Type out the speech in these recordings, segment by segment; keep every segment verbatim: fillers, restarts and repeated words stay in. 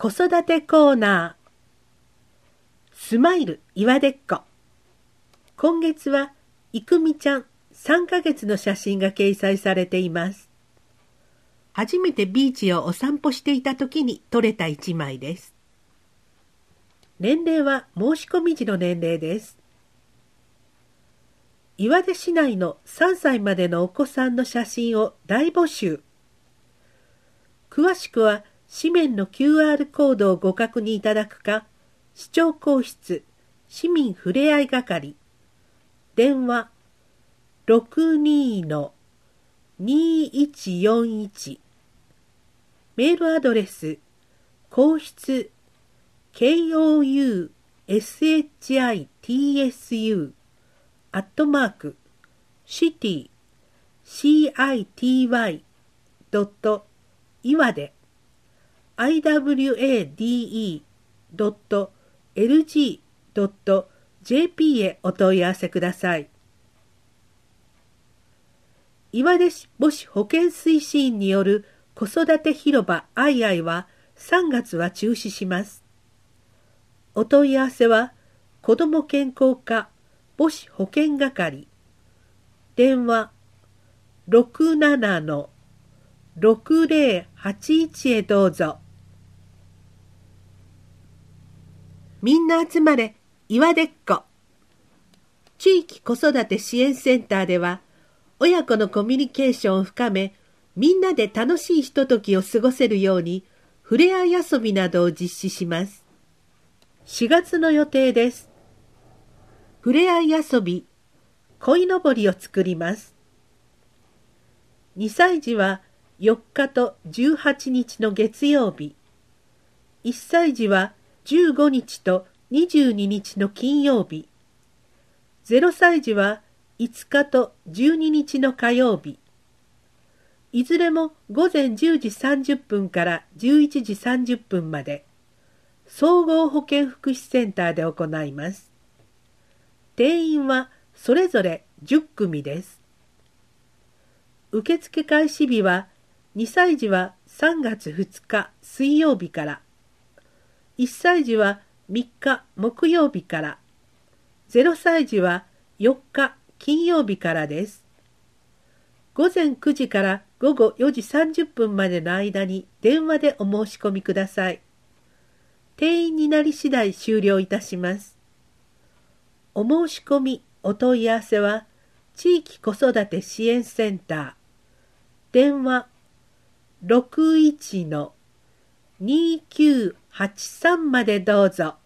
子育てコーナー。スマイル岩でっこ。今月はいくみちゃんさんかげつの写真が掲載されています。初めてビーチをお散歩していた時に撮れた一枚です。年齢は申し込み時の年齢です。岩出市内のさんさいまでのお子さんの写真を大募集。詳しくは紙面の キューアール コードをご確認いただくか、市長公室市民ふれあい係、電話 ろくにーにーいちよんいち、メールアドレス公室 コウスシツアットマークシティ シティ ドットいわで アイダブリューエーディーイードットエルジードットジェーピー へお問い合わせください。岩出市母子保健推進員による子育て広場アイアイはさんがつは中止します。お問い合わせは子ども健康課母子保健係、電話 ろくななのろくぜろはちいち へどうぞ。みんな集まれ岩でっこ。地域子育て支援センターでは親子のコミュニケーションを深め、みんなで楽しいひとときを過ごせるようにふれあい遊びなどを実施します。しがつの予定です。ふれあい遊び鯉のぼりを作ります。にさい児はよっかとじゅうはちにちの月曜日、いっさい児はじゅうごにちとにじゅうににちの金曜日、ゼロさい児はいつかとじゅうににちの火曜日、いずれもごぜんじゅうじさんじゅっぷんからじゅういちじさんじゅっぷんまで、総合保健福祉センターで行います。定員はそれぞれじゅっくみです。受付開始日はにさい児はさんがつふつか水曜日から、いっさい児はみっか木曜日から、ゼロさい児はよっか金曜日からです。ごぜんくじからごごよじさんじゅっぷんまでの間に電話でお申し込みください。定員になり次第終了いたします。お申し込み、お問い合わせは地域子育て支援センター、電話 ろくいちのにきゅうはちさん までどうぞ。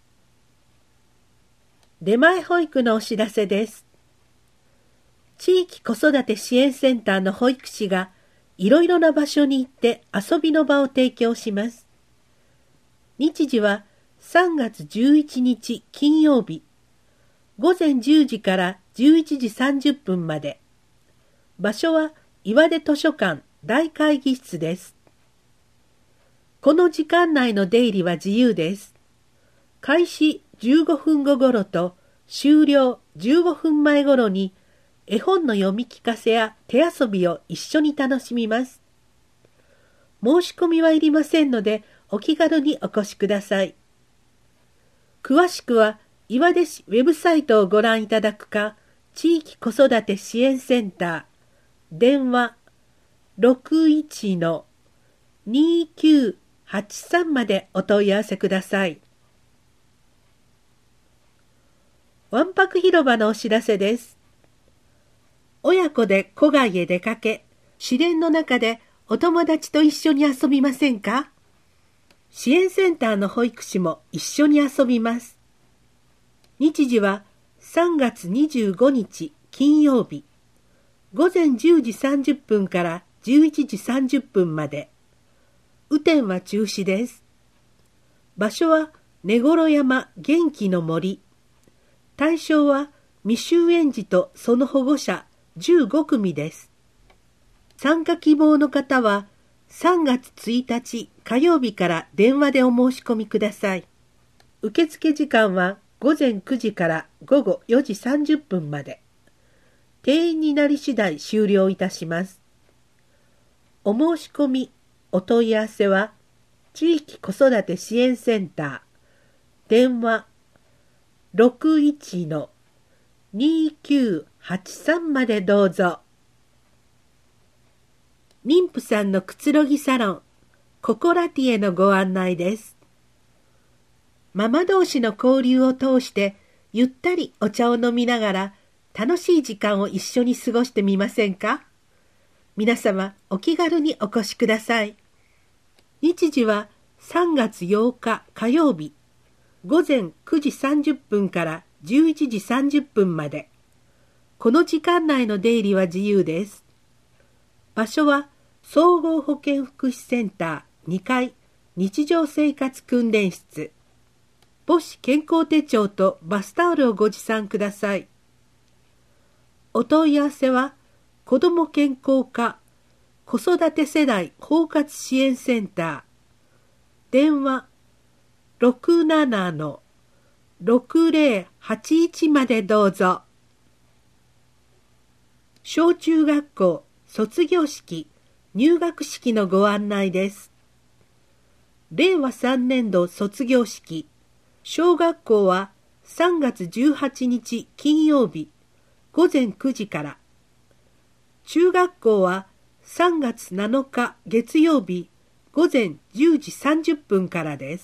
出前保育のお知らせです。地域子育て支援センターの保育士がいろいろな場所に行って遊びの場を提供します。日時はさんがつじゅういちにち金曜日、ごぜんじゅうじからじゅういちじさんじゅっぷんまで。場所は岩出図書館大会議室です。この時間内の出入りは自由です。開始じゅうごふんご頃と終了じゅうごふんまえ頃に絵本の読み聞かせや手遊びを一緒に楽しみます。申し込みはいりませんのでお気軽にお越しください。詳しくは岩出市ウェブサイトをご覧いただくか、地域子育て支援センター、電話 ろくいちのにきゅうはちさん までお問い合わせください。わんぱく広場のお知らせです。親子で戸外へ出かけ、自然の中でお友達と一緒に遊びませんか？支援センターの保育士も一緒に遊びます。日時はさんがつにじゅうごにち金曜日、ごぜんじゅうじさんじゅっぷんからじゅういちじさんじゅっぷんまで。雨天は中止です。場所は根頃山元気の森。対象は未就園児とその保護者じゅうごくみです。参加希望の方はさんがつついたち火曜日から電話でお申し込みください。受付時間はごぜんくじからごごよじさんじゅっぷんまで。定員になり次第終了いたします。お申し込み、お問い合わせは地域子育て支援センター、電話 ろくいちのにきゅうはちさん までどうぞ。妊婦さんのくつろぎサロン、ココラティエのご案内です。ママ同士の交流を通して、ゆったりお茶を飲みながら、楽しい時間を一緒に過ごしてみませんか？皆様、お気軽にお越しください。日時はさんがつようか火曜日、ごぜんくじさんじゅっぷんからじゅういちじさんじゅっぷんまで。この時間内の出入りは自由です。場所は総合保健福祉センターにかい日常生活訓練室。母子健康手帳とバスタオルをご持参ください。お問い合わせは子ども健康課子育て世代包括支援センター、電話 ろくななのろくぜろはちいち までどうぞ。小中学校卒業式、入学式のご案内です。れいわさんねんど卒業式、小学校はさんがつじゅうはちにち金曜日ごぜんくじから、中学校はさんがつなのか月曜日ごぜんじゅうじさんじゅっぷんからです。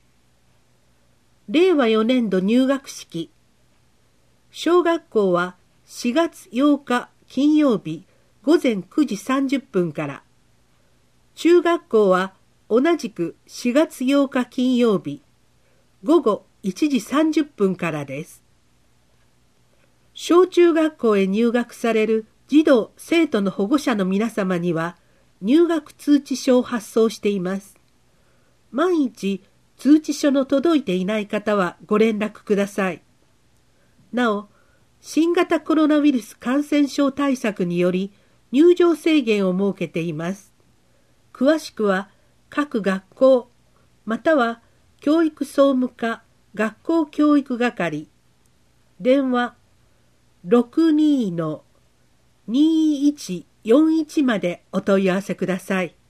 れいわよねんど入学式、小学校はしがつようか金曜日ごぜんくじさんじゅっぷんから、中学校は同じくしがつようか金曜日ごごいちじさんじゅっぷんからです。小中学校へ入学される児童・生徒の保護者の皆様には入学通知書を発送しています。万一通知書の届いていない方はご連絡ください。なお、新型コロナウイルス感染症対策により入場制限を設けています。詳しくは各学校または教育総務課学校教育係、電話 ろくにのにいちよんいち までお問い合わせください。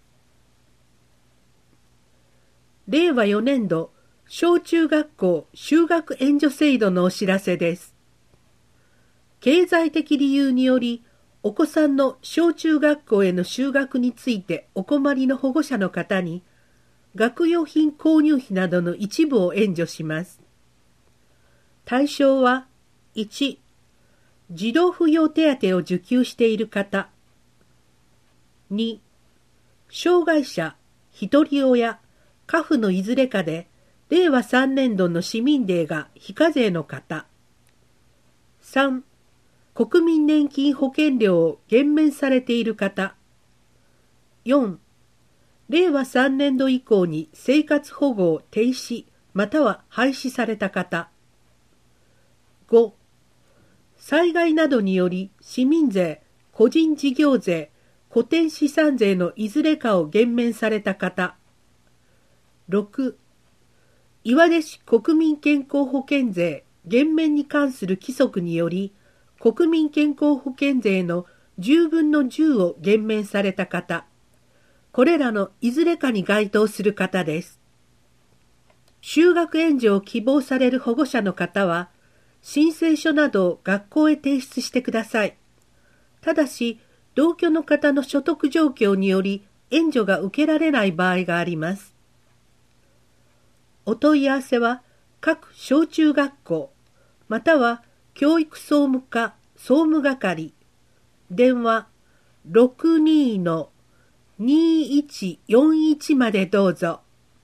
れいわよねんど小中学校就学援助制度のお知らせです。経済的理由によりお子さんの小中学校への就学についてお困りの保護者の方に学用品購入費などの一部を援助します。対象はいち、児童扶養手当を受給している方。に、障害者、ひとり親、家父のいずれかで、れいわさんねんどの市民デーが非課税の方。さん、国民年金保険料を減免されている方。よん、れいわさんねんど以降に生活保護を停止または廃止された方。ご、災害などにより市民税、個人事業税、固定資産税のいずれかを減免された方。ろく、岩出市国民健康保険税減免に関する規則により国民健康保険税のじゅうぶんのじゅうを減免された方。これらのいずれかに該当する方です。就学援助を希望される保護者の方は、申請書などを学校へ提出してください。ただし、同居の方の所得状況により援助が受けられない場合があります。お問い合わせは、各小中学校、または教育総務課総務係、電話 ろくにのにいちよんいち までどうぞ。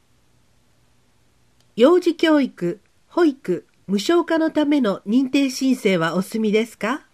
幼児教育、保育、無償化のための認定申請はお済みですか？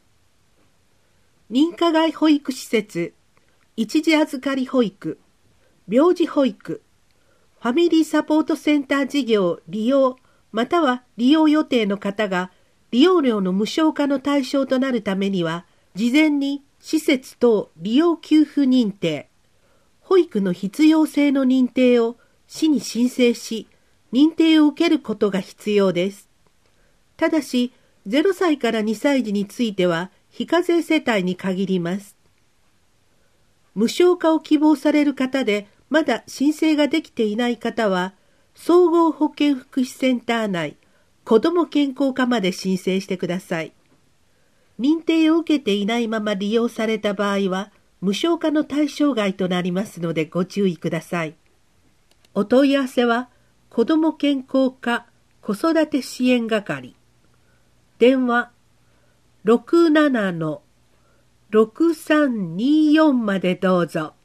認可外保育施設、一時預かり保育、病児保育、ファミリーサポートセンター事業利用または利用予定の方が利用料の無償化の対象となるためには、事前に施設等利用給付認定、保育の必要性の認定を市に申請し、認定を受けることが必要です。ただし、ゼロさいからにさい児については非課税世帯に限ります。無償化を希望される方でまだ申請ができていない方は、総合保健福祉センター内子ども健康課まで申請してください。認定を受けていないまま利用された場合は、無償化の対象外となりますのでご注意ください。お問い合わせは、子ども健康課子育て支援係。電話 ろくななのろくさんによん までどうぞ。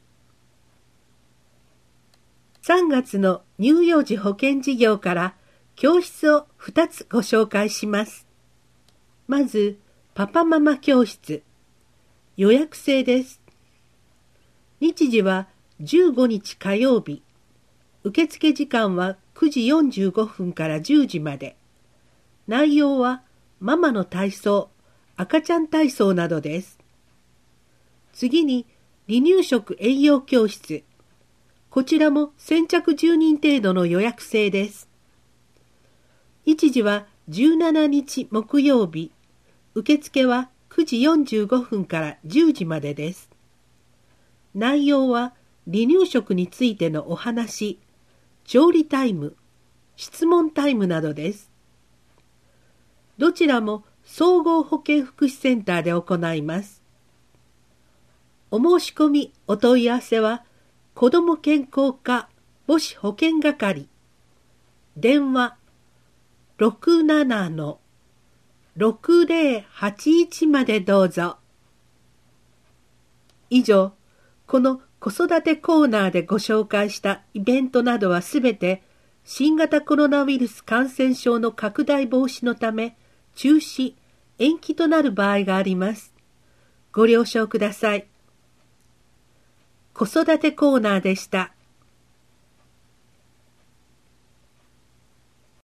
さんがつの乳幼児保健事業から教室をふたつご紹介します。まず、パパママ教室。予約制です。日時はじゅうごにち火曜日。受付時間はくじよんじゅうごふんからじゅうじまで。内容はママの体操、赤ちゃん体操などです。次に離乳食栄養教室。こちらも先着じゅうにん程度の予約制です。日時はじゅうしちにち木曜日。受付はくじよんじゅうごふんからじゅうじまでです。内容は離乳食についてのお話、調理タイム、質問タイムなどです。どちらも総合保健福祉センターで行います。お申し込み、お問い合わせは、子ども健康課母子保健係。電話ろくななのろくぜろはちいちまでどうぞ。以上、この子育てコーナーでご紹介したイベントなどはすべて新型コロナウイルス感染症の拡大防止のため中止、延期となる場合があります。ご了承ください。子育てコーナーでした。